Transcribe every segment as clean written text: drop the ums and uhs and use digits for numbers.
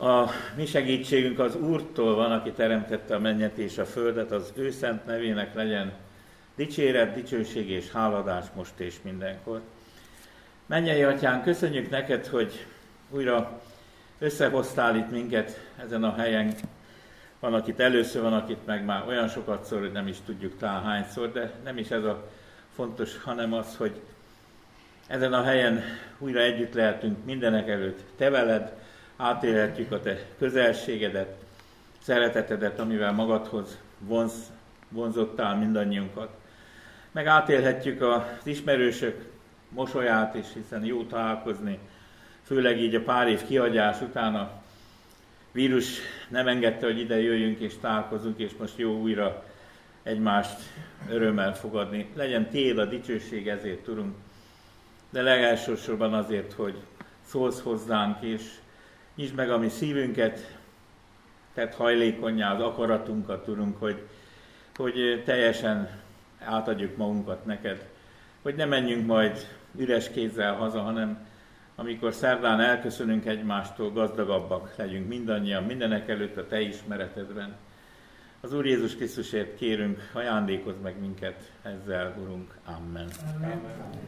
A mi segítségünk az Úrtól van, aki teremtette a mennyet és a földet, az ő szent nevének legyen dicséret, dicsőség és háladás most és mindenkor. Mennyei Atyánk, köszönjük neked, hogy újra összehoztál itt minket ezen a helyen. Van, akit először, van, akit meg már olyan sokatszor, hogy nem is tudjuk talán hányszor, de nem is ez a fontos, hanem az, hogy ezen a helyen újra együtt lehetünk mindenek előtt. Te veled átélhetjük a te közelségedet, szeretetedet, amivel magadhoz vonzottál mindannyiunkat. Meg átélhetjük az ismerősök mosolyát is, hiszen jó találkozni, főleg így a pár év kihagyás után a vírus nem engedte, hogy ide jöjjünk és találkozunk, és most jó újra egymást örömmel fogadni. Legyen tiéd a dicsőség, ezért Urunk, de legelsősorban azért, hogy szólsz hozzánk, és nyisd meg a mi szívünket, tedd hajlékonnyá az akaratunkat, Urunk, hogy teljesen átadjuk magunkat neked, hogy ne menjünk majd üres kézzel haza, hanem amikor szerdán elköszönünk egymástól, gazdagabbak legyünk mindannyian, mindenek előtt a te ismeretedben. Az Úr Jézus Krisztusért kérünk, ajándékozz meg minket ezzel, Urunk. Amen. Amen.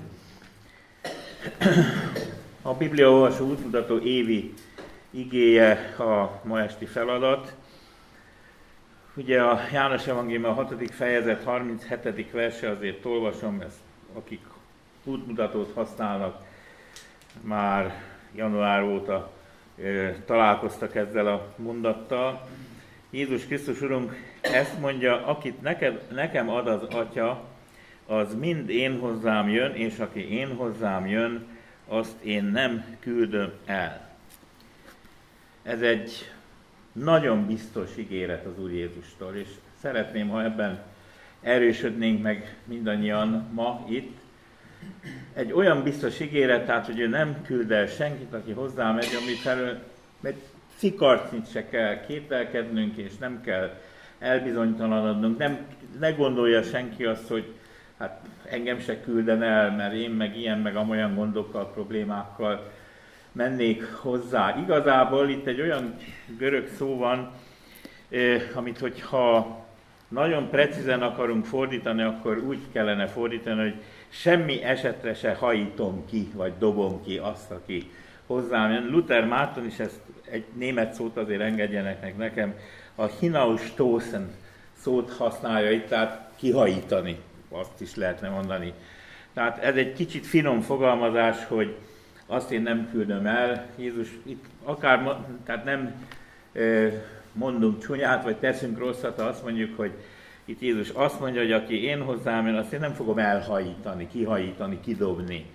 A Bibliaolvasó útmutató évi igéje a ma esti feladat. Ugye a János Evangélium a 6. fejezet 37. verse, azért olvasom, ezt akik útmutatót használnak, már január óta találkoztak ezzel a mondattal. Jézus Krisztus Urunk ezt mondja, akit nekem ad az Atya, az mind én hozzám jön, és aki én hozzám jön, azt én nem küldöm el. Ez egy nagyon biztos ígéret az Úr Jézustól, és szeretném, ha ebben erősödnénk meg mindannyian ma itt. Egy olyan biztos ígéret, tehát, hogy ő nem küld el senkit, aki hozzá megy, ami felől egy cikarcnit se kell kételkednünk, és nem kell elbizonytalanodnunk. Ne gondolja senki azt, hogy hát engem se külden el, mert én meg ilyen, meg amolyan gondokkal, problémákkal mennék hozzá. Igazából itt egy olyan görög szó van, amit hogyha nagyon precízen akarunk fordítani, akkor úgy kellene fordítani, hogy semmi esetre se hajítom ki, vagy dobom ki azt, aki hozzám jön. Luther Márton is ezt egy német szót azért engedjenek meg nekem, a hinausstoßen szót használja itt, tehát kihajítani, azt is lehetne mondani. Tehát ez egy kicsit finom fogalmazás, hogy azt én nem küldöm el. Jézus itt akár, tehát nem mondunk csúnyát, vagy teszünk rosszat, ha azt mondjuk, hogy itt Jézus azt mondja, hogy aki én hozzám jön, azt én nem fogom elhajítani, kihajítani, kidobni.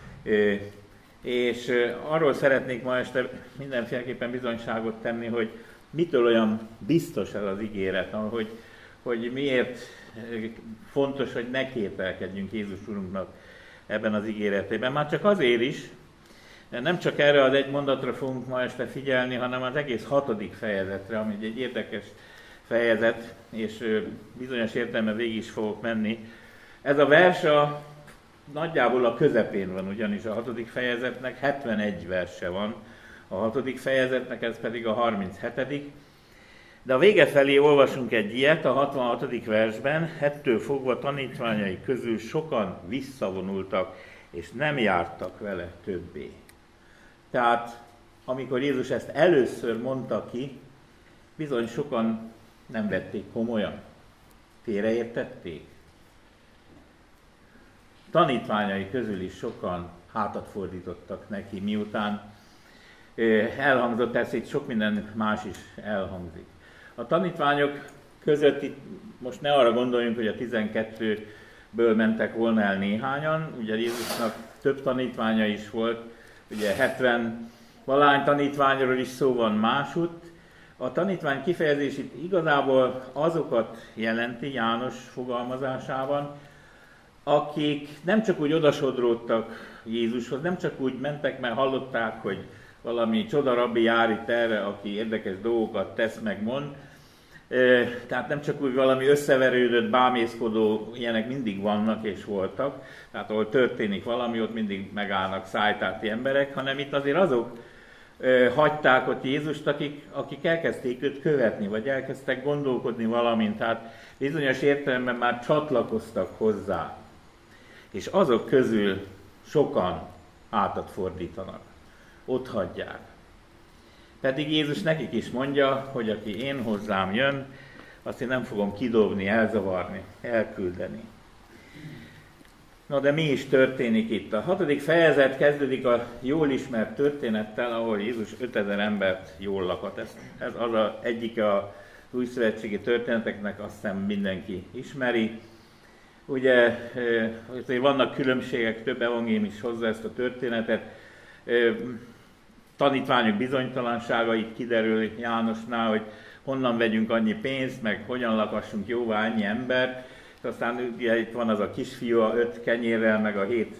És arról szeretnék ma este mindenféleképpen bizonyságot tenni, hogy mitől olyan biztos ez az ígéret, hogy miért fontos, hogy ne kételkedjünk Jézus Urunknak ebben az ígéretében. Már csak azért is, nem csak erre az egy mondatra fogunk ma este figyelni, hanem az egész 6. fejezetre, ami egy érdekes fejezet, és bizonyos értelemben végig is fogok menni. Ez a vers nagyjából a közepén van, ugyanis a 6. fejezetnek 71 verse van, a 6. fejezetnek ez pedig a 37. De a vége felé olvasunk egy ilyet, a 66. versben, ettől fogva tanítványai közül sokan visszavonultak, és nem jártak vele többé. Tehát, amikor Jézus ezt először mondta ki, bizony sokan nem vették komolyan. Félreértették. Tanítványai közül is sokan hátat fordítottak neki, miután elhangzott, persze itt sok minden más is elhangzik. A tanítványok között itt most ne arra gondoljunk, hogy a 12-ből mentek volna el néhányan, ugye Jézusnak több tanítványa is volt, ugye 70 valány tanítványról is szó van másutt. A tanítvány kifejezés itt igazából azokat jelenti János fogalmazásában, akik nem csak úgy odasodródtak Jézushoz, nem csak úgy mentek, mert hallották, hogy valami csodarabbi jár itt erre, aki érdekes dolgokat tesz, meg mond. Tehát nem csak úgy valami összeverődött, bámészkodó, ilyenek mindig vannak és voltak, tehát ahol történik valami, ott mindig megállnak szájtárti emberek, hanem itt azért azok, hagyták ott Jézust, akik elkezdték őt követni, vagy elkezdtek gondolkodni valamint, tehát bizonyos értelemben már csatlakoztak hozzá. És azok közül sokan hátat fordítanak, ott hagyják. Pedig Jézus nekik is mondja, hogy aki én hozzám jön, azt én nem fogom kidobni, elzavarni, elküldeni. Na de mi is történik itt? A 6. fejezet kezdődik a jól ismert történettel, ahol Jézus 5000 embert jól lakat. Ez az egyik a újszövetségi történeteknek, azt hiszem mindenki ismeri. Ugye vannak különbségek, több evangélium is hozza ezt a történetet. Tanítványok bizonytalanságait kiderül Jánosnál, hogy honnan vegyünk annyi pénzt, meg hogyan lakassunk jóvá annyi embert. Aztán ugye itt van az a kisfiú a 5 kenyérrel, meg a 7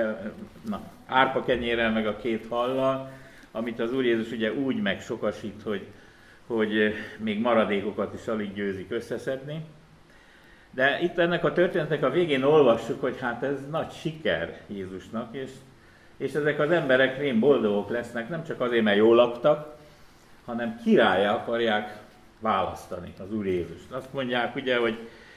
árpa kenyérrel, meg a 2 hallal, amit az Úr Jézus ugye úgy megsokasít, hogy még maradékokat is alig győzik összeszedni. De itt ennek a történetnek a végén olvassuk, hogy hát ez nagy siker Jézusnak, és ezek az emberek rém boldogok lesznek, nem csak azért, mert jól laktak, hanem királlyá akarják választani az Úr Jézust. Azt mondják ugye, hogy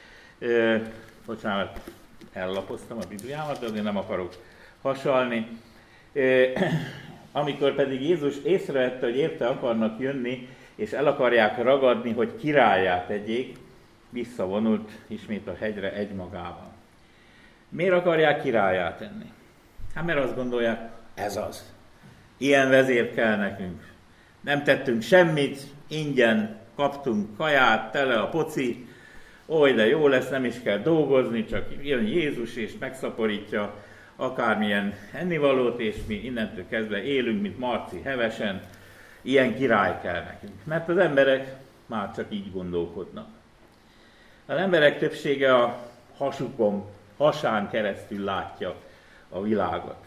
bocsánat, ellapoztam a Bibliámat, de azért nem akarok hasalni. Amikor pedig Jézus észrevette, hogy érte akarnak jönni, és el akarják ragadni, hogy királlyá tegyék, visszavonult ismét a hegyre egymagával. Miért akarják királlyá tenni? Hát mert azt gondolják, ez az. Ilyen vezér kell nekünk. Nem tettünk semmit, ingyen kaptunk kaját, tele a poci, oly, de jó lesz, nem is kell dolgozni, csak jön Jézus és megszaporítja akármilyen ennivalót, és mi innentől kezdve élünk, mint Marci hevesen, ilyen király kell nekünk. Mert az emberek már csak így gondolkodnak. Az emberek többsége a hasán keresztül látja a világot.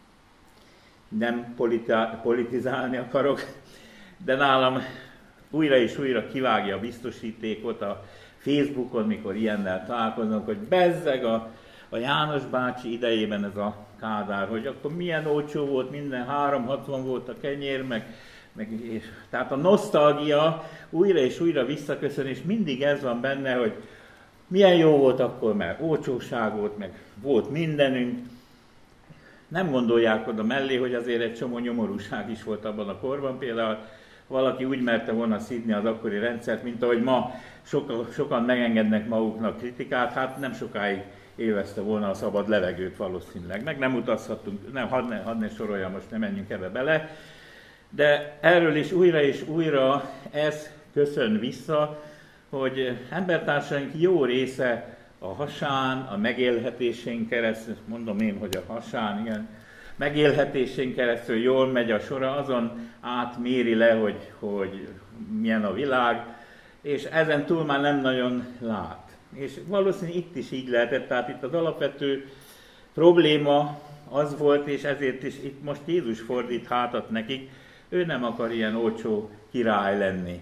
Nem politizálni akarok, de nálam újra és újra kivágja a biztosítékot a Facebookon, mikor ilyennel találkoznak, hogy bezzeg a János bácsi idejében ez a Kádár, hogy akkor milyen olcsó volt, minden 3,60 volt a kenyér, és tehát a nosztalgia újra és újra visszaköszön, és mindig ez van benne, hogy milyen jó volt akkor, mert olcsóság volt, meg volt mindenünk. Nem gondolják oda mellé, hogy azért egy csomó nyomorúság is volt abban a korban. Például valaki úgy merte volna szidni az akkori rendszert, mint ahogy ma sokan megengednek maguknak kritikát, hát nem sokáig élvezte volna a szabad levegőt valószínűleg. Meg nem utazhattunk, hadd ne soroljam, most nem menjünk ebbe bele. De erről is újra ez köszön vissza, hogy embertársaink jó része a hasán, a megélhetésén keresztül, mondom én, hogy a hasán, igen, megélhetésén keresztül jól megy a sora, azon átméri le, hogy milyen a világ, és ezen túl már nem nagyon lát. És valószínűleg itt is így lehetett, tehát itt az alapvető probléma az volt, és ezért is itt most Jézus fordít hátat nekik, ő nem akar ilyen olcsó király lenni.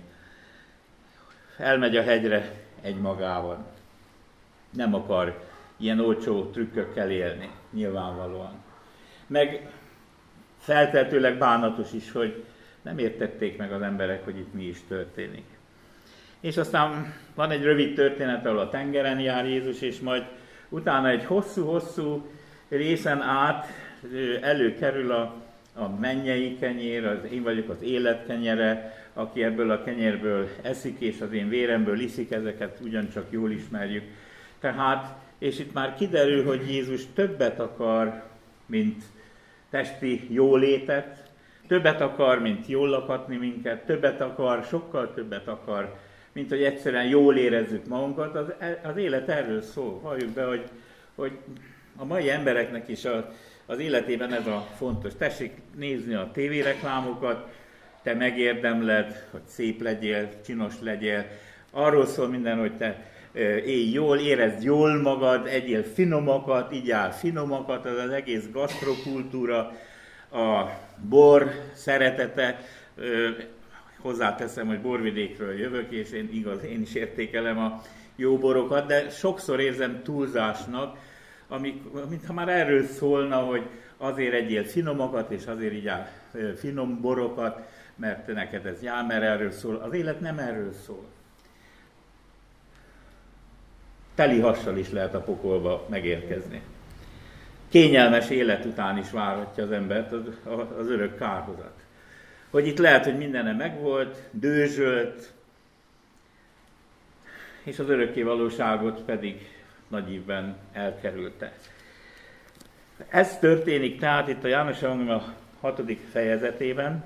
Elmegy a hegyre egymagában. Nem akar ilyen olcsó trükkökkel élni, nyilvánvalóan. Meg feltehetőleg bánatos is, hogy nem értették meg az emberek, hogy itt mi is történik. És aztán van egy rövid történet, ahol a tengeren jár Jézus, és majd utána egy hosszú-hosszú részen át előkerül a mennyei kenyér, én vagyok az élet kenyere, aki ebből a kenyérből eszik, és az én véremből iszik, ezeket ugyancsak jól ismerjük. Tehát, és itt már kiderül, hogy Jézus többet akar, mint testi jólétet, többet akar, mint jól lakatni minket, többet akar, sokkal többet akar, mint hogy egyszerűen jól érezzük magunkat. Az élet erről szól. Halljuk be, hogy a mai embereknek is az életében ez a fontos. Tessék nézni a tévéreklámokat, te megérdemled, hogy szép legyél, csinos legyél. Arról szól minden, hogy te élj jól, érezd jól magad, egyél finomakat, igyál finomakat, az egész gasztrokultúra, a bor szeretete. Hozzáteszem, hogy borvidékről jövök, és én is értékelem a jó borokat, de sokszor érzem túlzásnak mintha már erről szólna, hogy azért egyél finomakat, és azért igyál finom borokat, mert neked ez jár, mert erről szól. Az élet nem erről szól. Teli hassal is lehet a pokolba megérkezni. Kényelmes élet után is várhatja az embert az örök kárhozat. Hogy itt lehet, hogy mindene megvolt, dőzsölt, és az örökké valóságot pedig nagy ívben elkerülte. Ez történik tehát itt a János Evangélium a 6. fejezetében,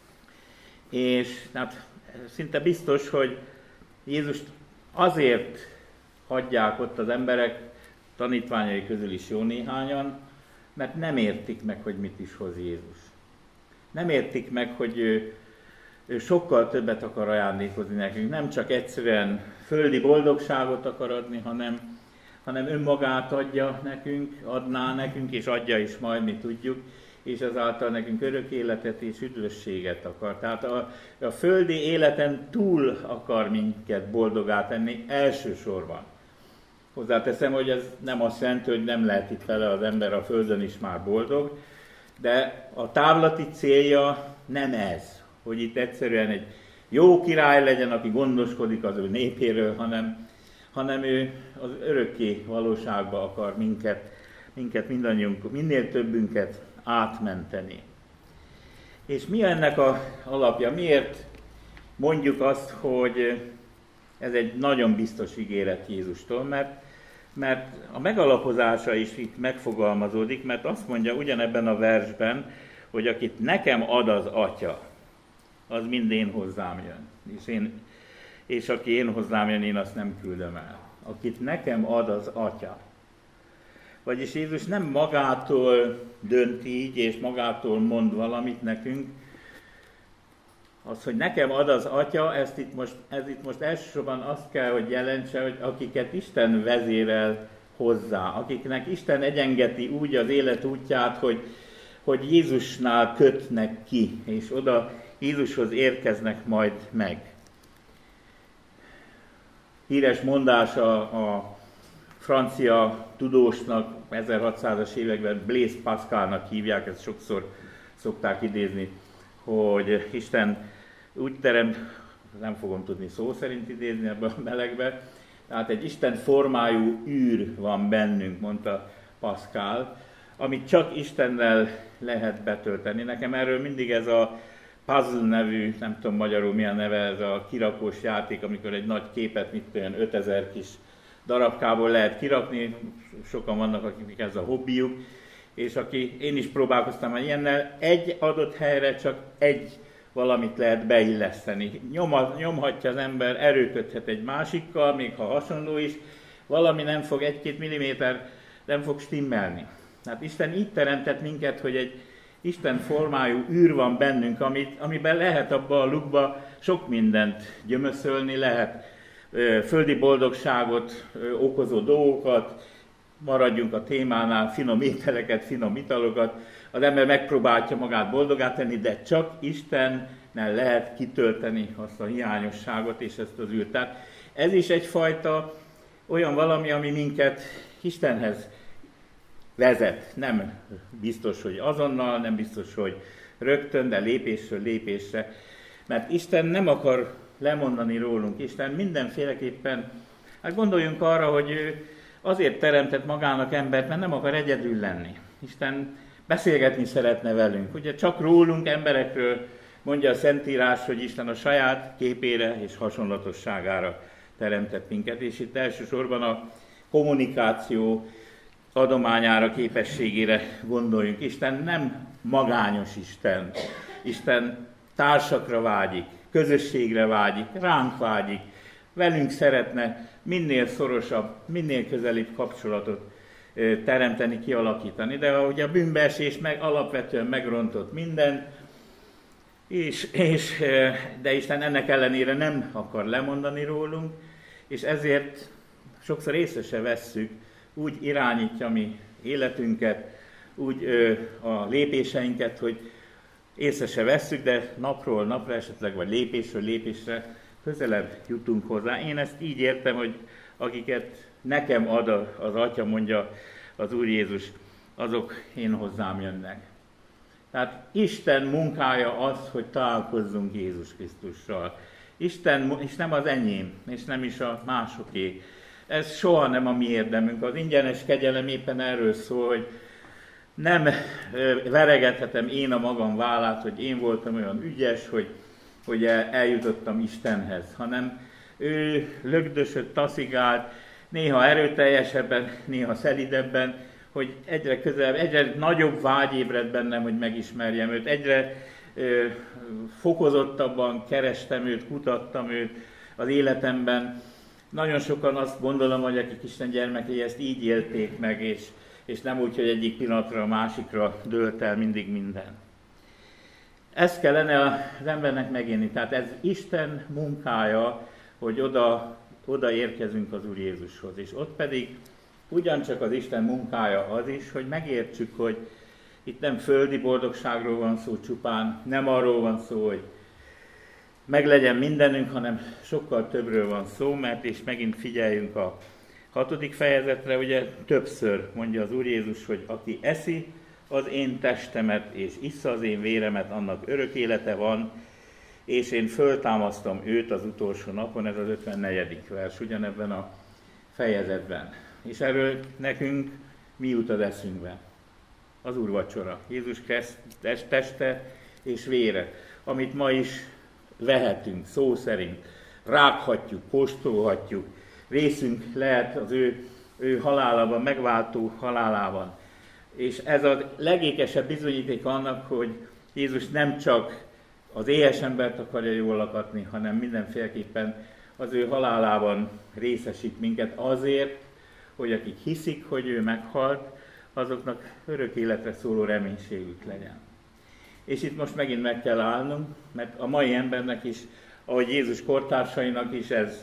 és hát szinte biztos, hogy Jézust azért hagyják ott az emberek, tanítványai közül is jó néhányan, mert nem értik meg, hogy mit is hoz Jézus. Nem értik meg, hogy ő sokkal többet akar ajándékozni nekünk. Nem csak egyszerűen földi boldogságot akar adni, hanem önmagát adja nekünk, adná nekünk, és adja is majd, mi tudjuk, és ezáltal nekünk örök életet és üdvösséget akar. Tehát a földi életen túl akar minket boldogá tenni elsősorban. Hozzáteszem, hogy ez nem azt jelenti, hogy nem lehet itt vele az ember a földön is már boldog, de a távlati célja nem ez, hogy itt egyszerűen egy jó király legyen, aki gondoskodik az ő népéről, hanem ő az örökké valóságba akar minket mindannyiunk, minél többünket átmenteni. És mi ennek az alapja? Miért mondjuk azt, hogy ez egy nagyon biztos ígéret Jézustól, mert a megalapozása is itt megfogalmazódik, mert azt mondja ugyanebben a versben, hogy akit nekem ad az Atya, az mind én hozzám jön. És aki én hozzám jön, én azt nem küldöm el. Akit nekem ad az Atya. Vagyis Jézus nem magától dönt így, és magától mond valamit nekünk. Az, hogy nekem ad az Atya, ez itt most elsősorban azt kell, hogy jelentse, hogy akiket Isten vezérel hozzá, akiknek Isten egyengeti úgy az élet útját, hogy Jézusnál kötnek ki, és oda Jézushoz érkeznek majd meg. Híres mondása a francia tudósnak, 1600-as években Blaise Pascalnak hívják, ezt sokszor szokták idézni, hogy Isten úgy teremt, nem fogom tudni szó szerint idézni ebbe a melegbe, tehát egy Isten formájú űr van bennünk, mondta Pascal, amit csak Istennel lehet betölteni. Nekem erről mindig ez a puzzle nevű, nem tudom magyarul mi a neve, ez a kirakós játék, amikor egy nagy képet, mit olyan 5000 kis darabkából lehet kirakni, sokan vannak, akik ez a hobbiuk, és én is próbálkoztam már ilyennel, egy adott helyre csak egy valamit lehet beilleszteni. Nyomhatja az ember, erőködhet egy másikkal, még ha hasonló is, valami nem fog, 1-2 milliméter nem fog stimmelni. Hát Isten így teremtett minket, hogy egy Isten formájú űr van bennünk, amiben lehet abba a lukba sok mindent gyömöszölni, lehet földi boldogságot okozó dolgokat, maradjunk a témánál, finom ételeket, finom italokat, az ember megpróbálja magát boldogát tenni, de csak Istennel lehet kitölteni azt a hiányosságot és ezt az űrt. Tehát ez is egyfajta olyan valami, ami minket Istenhez vezet. Nem biztos, hogy azonnal, nem biztos, hogy rögtön, de lépésről lépésre. Mert Isten nem akar lemondani rólunk. Isten mindenféleképpen, hát gondoljunk arra, hogy ő azért teremtett magának embert, mert nem akar egyedül lenni. Isten beszélgetni szeretne velünk. Ugye csak rólunk, emberekről mondja a Szentírás, hogy Isten a saját képére és hasonlatosságára teremtett minket, és itt elsősorban a kommunikáció adományára, képességére gondoljunk. Isten nem magányos Isten. Isten társakra vágyik, közösségre vágyik, ránk vágyik, velünk szeretne minél szorosabb, minél közelibb kapcsolatot teremteni, kialakítani. De ugye a bűnbeesés alapvetően megrontott mindent, de Isten ennek ellenére nem akar lemondani rólunk, és ezért sokszor észre se vesszük, úgy irányítja mi életünket, úgy a lépéseinket, hogy észre se vesszük, de napról napra esetleg, vagy lépésről lépésre közelebb jutunk hozzá. Én ezt így értem, hogy akiket nekem ad az Atya, mondja az Úr Jézus, azok én hozzám jönnek. Tehát Isten munkája az, hogy találkozzunk Jézus Krisztussal. Isten, és nem az enyém, és nem is a másoké. Ez soha nem a mi érdemünk. Az ingyenes kegyelem éppen erről szól, hogy nem veregethetem én a magam vállát, hogy én voltam olyan ügyes, hogy eljutottam Istenhez, hanem ő lögdösött, taszigált, néha erőteljesebben, néha szelidebben, hogy egyre közelebb, egyre nagyobb vágy ébred bennem, hogy megismerjem őt, egyre fokozottabban kerestem őt, kutattam őt az életemben. Nagyon sokan azt gondolom, hogy akik Isten gyermekei ezt így élték meg, és nem úgy, hogy egyik pillanatra a másikra dőlt el mindig minden. Ezt kellene az embernek megélni. Tehát ez Isten munkája, hogy oda érkezünk az Úr Jézushoz. És ott pedig ugyancsak az Isten munkája az is, hogy megértsük, hogy itt nem földi boldogságról van szó csupán, nem arról van szó, hogy meglegyen mindenünk, hanem sokkal többről van szó, mert és megint figyeljünk a 6. fejezetre, ugye többször mondja az Úr Jézus, hogy aki eszi az én testemet és issza az én véremet, annak örök élete van, és én föltámasztom őt az utolsó napon, ez az 54. vers ugyanebben a fejezetben. És erről nekünk mi jut az eszünkbe? Az úrvacsora, Jézus teste és vére, amit ma is vehetünk szó szerint, rághatjuk, kóstolhatjuk, részünk lehet az ő halálában, megváltó halálában. És ez a legékesebb bizonyíték annak, hogy Jézus nem csak az éhes embert akarja jól lakatni, hanem mindenféleképpen az ő halálában részesít minket azért, hogy akik hiszik, hogy ő meghalt, azoknak örök életre szóló reménységük legyen. És itt most megint meg kell állnunk, mert a mai embernek is, ahogy Jézus kortársainak is ez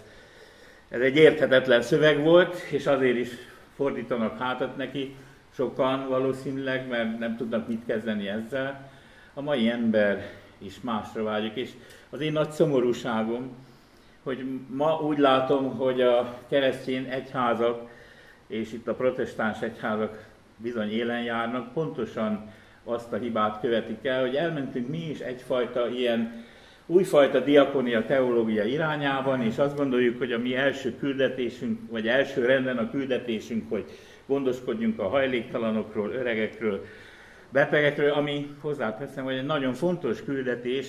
egy érthetetlen szöveg volt, és azért is fordítanak hátat neki, sokan valószínűleg, mert nem tudnak mit kezdeni ezzel. A mai ember is másra vágyik, és az én nagy szomorúságom, hogy ma úgy látom, hogy a keresztény egyházak, és itt a protestáns egyházak bizony élen járnak, pontosan azt a hibát követik el, hogy elmentünk mi is egyfajta ilyen újfajta diakonia teológia irányában, és azt gondoljuk, hogy a mi első küldetésünk, vagy első renden a küldetésünk, hogy gondoskodjunk a hajléktalanokról, öregekről, betegekről, ami hozzáteszem, hogy egy nagyon fontos küldetés,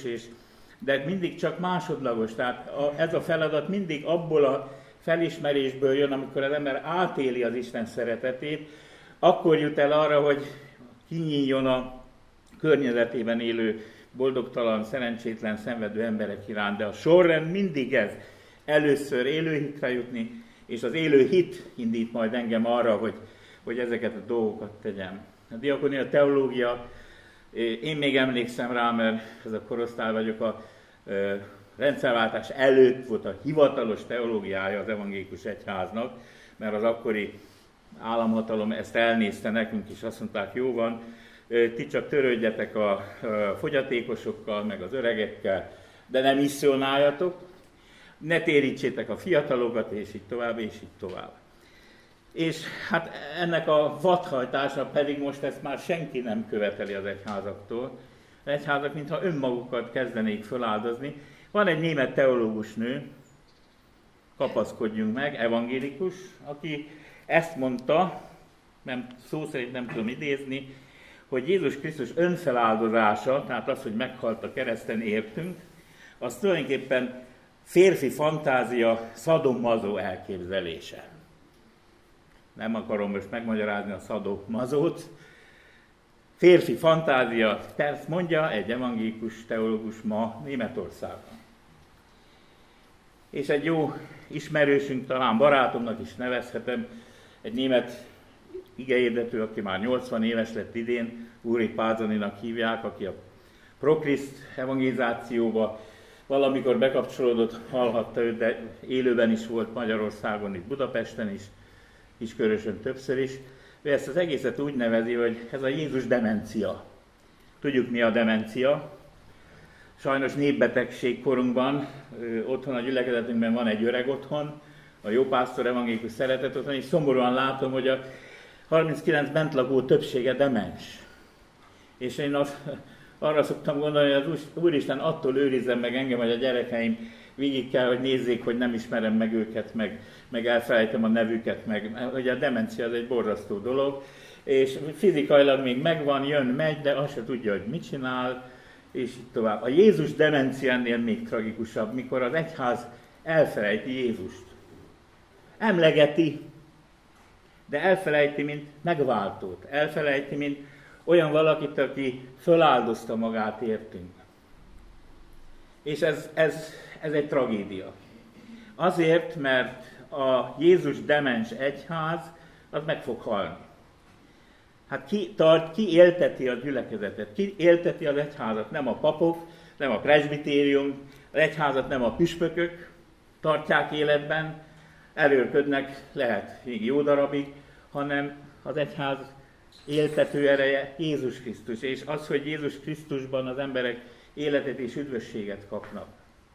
de mindig csak másodlagos. Tehát ez a feladat mindig abból a felismerésből jön, amikor az ember átéli az Isten szeretetét, akkor jut el arra, hogy kinyíljon a környezetében élő boldogtalan, szerencsétlen, szenvedő emberek iránt, de a sorrend mindig ez. Először élő hitre jutni, és az élő hit indít majd engem arra, hogy ezeket a dolgokat tegyem. A diakonia teológia, én még emlékszem rá, mert ez a korosztály vagyok, a rendszerváltás előtt volt a hivatalos teológiája az evangélikus egyháznak, mert az akkori államhatalom ezt elnézte nekünk, és azt mondták, jó van, ti csak törődjetek a fogyatékosokkal, meg az öregekkel, de nem misszionáljatok, ne térítsétek a fiatalokat, és így tovább, és így tovább. És hát ennek a vadhajtása pedig most ezt már senki nem követeli az egyházaktól. Az egyházak mintha önmagukat kezdenék föláldozni. Van egy német teológus nő, kapaszkodjunk meg, evangélikus, aki ezt mondta, nem, szó szerint nem tudom idézni, hogy Jézus Krisztus önfeláldozása, tehát az, hogy meghalt a kereszten értünk, az tulajdonképpen férfi fantázia szadomazó elképzelése. Nem akarom most megmagyarázni a szadomazót. Férfi fantázia, ezt mondja egy evangélikus teológus ma Németországban. És egy jó ismerősünk, talán barátomnak is nevezhetem, egy német igehirdető, aki már 80 éves lett idén, Úri Pázaninak hívják, aki a Prokriszt evangelizációba valamikor bekapcsolódott, hallhatta őt, de élőben is volt Magyarországon, itt Budapesten is, Kiskörösön többször is. Ő ezt az egészet úgy nevezi, hogy ez a Jézus demencia. Tudjuk, mi a demencia. Sajnos népbetegség korunkban, otthon a gyülekezetünkben van egy öreg otthon, a Jópásztor evangélikus szeretet otthon, és szomorúan látom, hogy 39 bentlakó többsége demens. És én arra szoktam gondolni, hogy az Úristen attól őrizzen meg engem, hogy a gyerekeim végig kell, hogy nézzék, hogy nem ismerem meg őket, meg elfelejtem a nevüket, meg ugye a demencia az egy borzasztó dolog, és fizikailag még megvan, jön, megy, de azt se tudja, hogy mit csinál, és így tovább. A Jézus demencia ennél még tragikusabb, mikor az egyház elfelejti Jézust. Emlegeti, de elfelejti, mint megváltót. Elfelejti, mint olyan valakit, aki föláldozta magát értünk. És ez egy tragédia. Azért, mert a Jézus demens egyház, az meg fog halni. Hát ki élteti a gyülekezetet? Ki élteti az egyházat? Nem a papok, nem a presbitérium, az egyházat nem a püspökök tartják életben, erőlködnek, lehet még jó darabig, hanem az egyház éltető ereje Jézus Krisztus, és az, hogy Jézus Krisztusban az emberek életet és üdvösséget kapnak.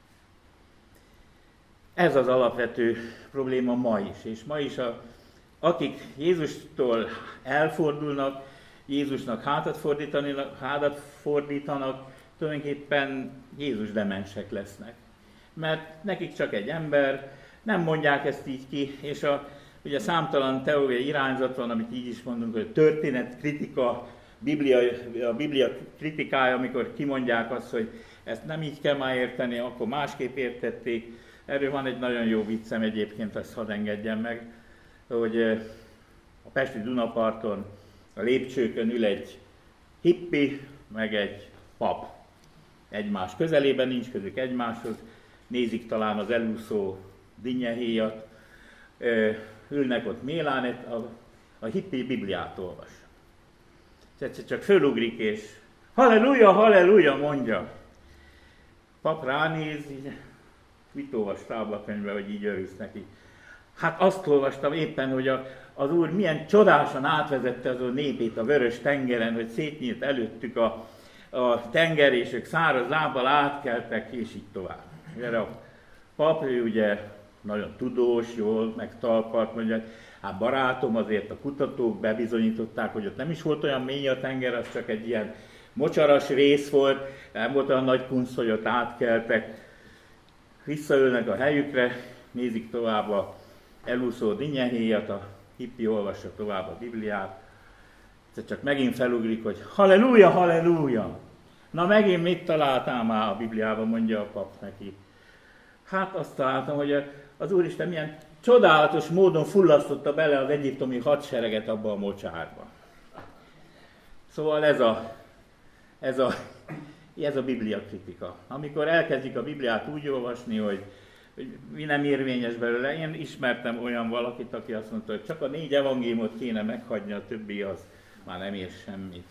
Ez az alapvető probléma ma is, és ma is akik Jézustól elfordulnak, Jézusnak hátat fordítanak, tulajdonképpen Jézus demensek lesznek. Mert nekik csak egy ember, nem mondják ezt így ki, és ugye számtalan teológiai irányzat van, amit így is mondunk, hogy történetkritika, a Biblia kritikája, amikor kimondják azt, hogy ezt nem így kell már érteni, akkor másképp értették. Erről van egy nagyon jó viccem egyébként, ezt hadd engedjem meg, hogy a pesti Dunaparton a lépcsőkön ül egy hippi, meg egy pap. Egymás közelében, nincs közük egymáshoz, nézik talán az elúszó dinnyehéjat, ülnek ott mélán, a hippi Bibliát olvas. Egyszer csak fölugrik és halleluja, halleluja mondja. Pap ránéz, így, mit olvas táblakönyvbe, hogy így örülsz neki. Hát azt olvastam éppen, hogy az Úr milyen csodásan átvezette az ő népét a vörös tengeren, hogy szétnyílt előttük a tenger, és ők száraz lábbal átkeltek, és így tovább. Erre a pap, ő ugye nagyon tudós, jól megtalpalt, mondja, hát barátom, azért a kutatók bebizonyították, hogy ott nem is volt olyan mély a tenger, az csak egy ilyen mocsaras rész volt, nem volt olyan nagy kunsz, hogy ott átkeltek, visszaülnek a helyükre, nézik tovább a elúszó dinnyehéjat, a hippi olvassa tovább a Bibliát, csak megint felugrik, hogy halleluja, halleluja! Na megint mit találtál már a Bibliában, mondja a pap neki. Hát azt találtam, hogy az Úristen milyen csodálatos módon fullasztotta bele az egyiptomi hadsereget abba a mocsárba. Szóval ez a Biblia kritika. Amikor elkezdik a Bibliát úgy olvasni, hogy mi nem érvényes belőle. Én ismertem olyan valakit, aki azt mondta, hogy csak a 4 evangéliumot kéne meghagyni, a többi az már nem ér semmit.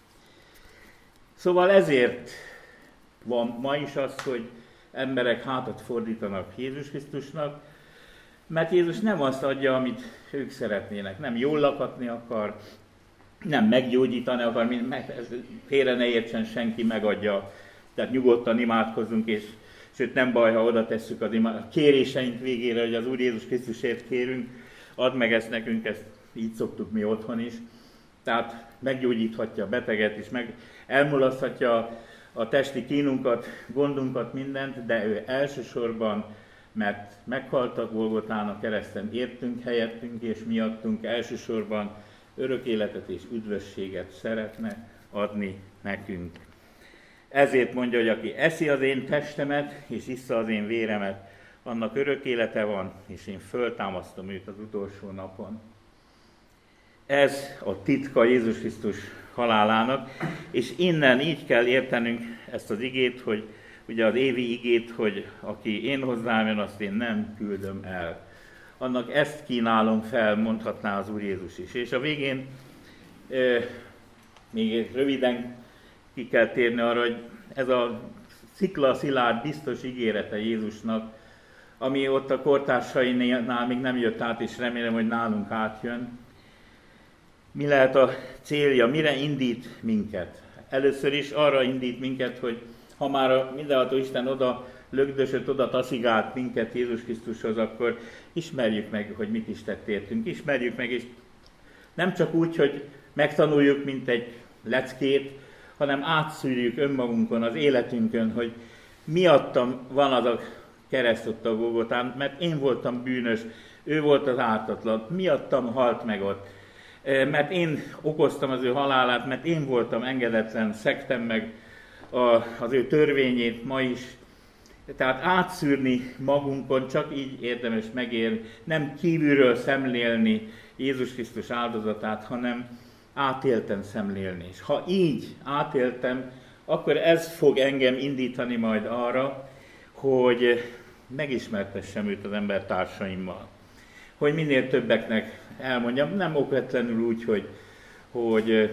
Szóval ezért van ma is az, hogy emberek hátat fordítanak Jézus Krisztusnak, mert Jézus nem azt adja, amit ők szeretnének. Nem jól lakatni akar, nem meggyógyítani akar, félre ne értsen senki, megadja. Tehát nyugodtan imádkozzunk, és sőt nem baj, ha oda tesszük a kéréseink végére, hogy az Úr Jézus Krisztusért kérünk, add meg ezt nekünk, ezt így szoktuk mi otthon is. Tehát meggyógyíthatja a beteget, és elmulaszthatja a testi kínunkat, gondunkat, mindent, de ő elsősorban, mert meghalt a Golgotán a kereszten, értünk helyettünk és miattunk, elsősorban örök életet és üdvösséget szeretne adni nekünk. Ezért mondja, hogy aki eszi az én testemet, és issza az én véremet, annak örök élete van, és én föltámasztom őt az utolsó napon. Ez a titka Jézus Krisztus halálának, és innen így kell értenünk ezt az igét, hogy ugye az évi igét, hogy aki én hozzám jön, azt én nem küldöm el. Annak ezt kínálom fel, mondhatná az Úr Jézus is. És a végén még röviden ki kell térni arra, hogy ez a sziklaszilárd biztos ígérete Jézusnak, ami ott a kortársainál még nem jött át, és remélem, hogy nálunk átjön. Mi lehet a célja, mire indít minket? Először is arra indít minket, hogy ha már a mindenható Isten oda lögdösött, oda taszigált minket Jézus Krisztushoz, akkor ismerjük meg, hogy mit is tett értünk. Ismerjük meg, és Nem csak úgy, hogy megtanuljuk, mint egy leckét, hanem átszűrjük önmagunkon, az életünkön, hogy miattam van az a kereszt ott a Golgotán, mert én voltam bűnös, ő volt az ártatlan, miattam halt meg ott, mert én okoztam az ő halálát, mert én voltam engedetlen, szegtem meg az ő törvényét ma is. Tehát átszűrni magunkon, csak így érdemes megérni, nem kívülről szemlélni Jézus Krisztus áldozatát, hanem átéltem szemlélni. És ha így átéltem, akkor ez fog engem indítani majd arra, hogy megismertessem őt az embertársaimmal. Hogy minél többeknek elmondjam, nem okvetlenül úgy, hogy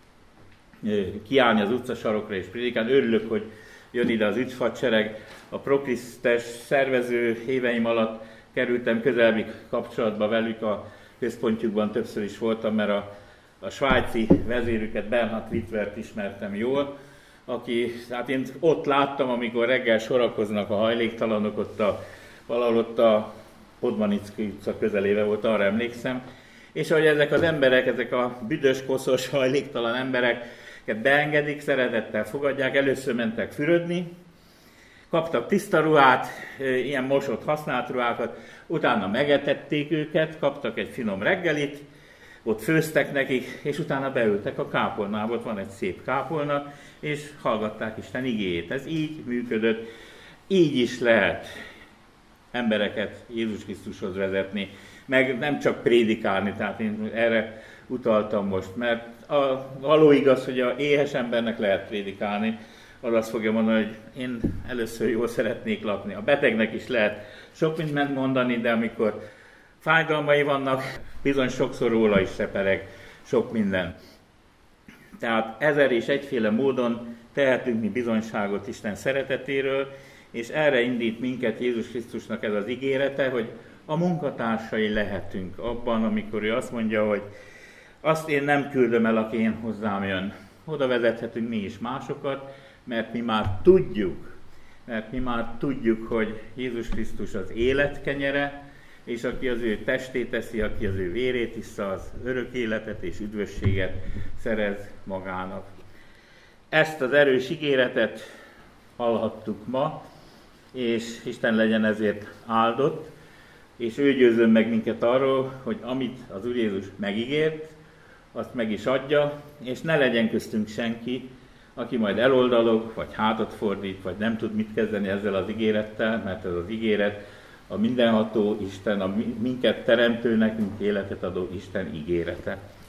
kiállni az utcasarokra és prédikálni. Örülök, hogy jön ide az ügyfadsereg. A Prokrisztes szervező éveim alatt kerültem közelebbi kapcsolatba velük, a központjukban többször is voltam, mert a svájci vezérüket, Bernhard Wittvert ismertem jól, aki, hát én ott láttam, amikor reggel sorakoznak a hajléktalanok, valahol ott a Podmanicki utca közelébe volt, arra emlékszem, és ahogy ezek az emberek, ezek a büdös, koszos, hajléktalan embereket beengedik, szeretettel fogadják, először mentek fürödni, kaptak tiszta ruhát, ilyen mosott, használt ruhákat, utána megetették őket, kaptak egy finom reggelit, ott főztek nekik, és utána beültek a kápolnába, ott van egy szép kápolna, és hallgatták Isten igéjét. Ez így működött, így is lehet embereket Jézus Krisztushoz vezetni, meg nem csak prédikálni, tehát én erre utaltam most, mert a való igaz, hogy a éhes embernek lehet prédikálni, az azt fogja mondani, hogy én először jól szeretnék lakni. A betegnek is lehet sok mindent mondani, de amikor fájdalmai vannak, bizony sokszor róla is sepereg sok minden. Tehát ezer és egyféle módon tehetünk mi bizonyságot Isten szeretetéről, és erre indít minket Jézus Krisztusnak ez az ígérete, hogy a munkatársai lehetünk abban, amikor ő azt mondja, hogy azt én nem küldöm el, aki én hozzám jön. Oda vezethetünk mi is másokat, mert mi már tudjuk, hogy Jézus Krisztus az élet kenyere, és aki az ő testét teszi, aki az ő vérét issza, az örök életet és üdvösséget szerez magának. Ezt az erős ígéretet hallhattuk ma, és Isten legyen ezért áldott, és ő győzön meg minket arról, hogy amit az Úr Jézus megígért, azt meg is adja, és ne legyen köztünk senki, aki majd eloldalog, vagy hátat fordít, vagy nem tud mit kezdeni ezzel az ígérettel, mert ez az ígéret a mindenható Isten, a minket teremtő, nekünk életet adó Isten ígérete.